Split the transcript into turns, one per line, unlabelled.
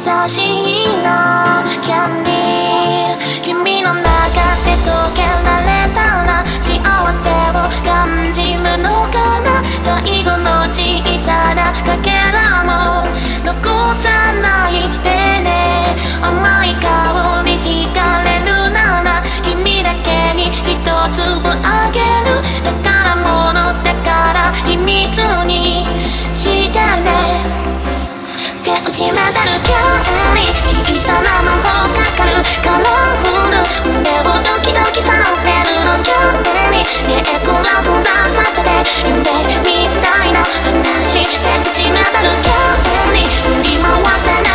しいなキャンディー君の中で溶けられたら幸せを感じるのかな最後の小さなかけらも残さないでね甘い香り惹かれるなら君だけに一粒あげる宝物だから秘密にしてね背打ちまだるキャンディー小さな魔法かかるカラフル胸をドキドキさせるのキャンディーねえこらと出させて夢みたいな話背打ちまだるキャンディー振り回せ